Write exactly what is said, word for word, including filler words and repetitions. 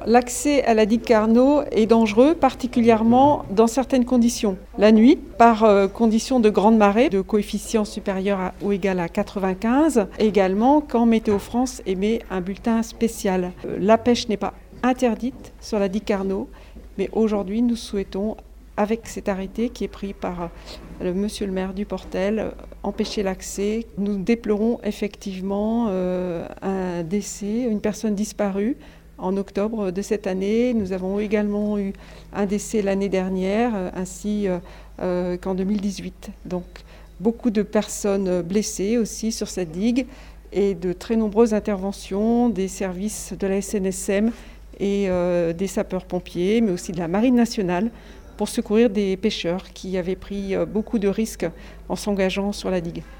L'accès à la digue Carnot est dangereux, particulièrement dans certaines conditions. La nuit, par euh, condition de grande marée, de coefficient supérieur à, ou égal à quatre-vingt-quinze. Également, quand Météo France émet un bulletin spécial. Euh, la pêche n'est pas interdite sur la digue Carnot, mais aujourd'hui, nous souhaitons, avec cet arrêté qui est pris par le monsieur le maire du Portel, empêcher l'accès. Nous déplorons effectivement euh, un décès, une personne disparue en octobre de cette année. Nous avons également eu un décès l'année dernière, ainsi euh, qu'en deux mille dix-huit. Donc beaucoup de personnes blessées aussi sur cette digue et de très nombreuses interventions des services de la S N S M et euh, des sapeurs-pompiers, mais aussi de la Marine nationale, pour secourir des pêcheurs qui avaient pris beaucoup de risques en s'engageant sur la digue.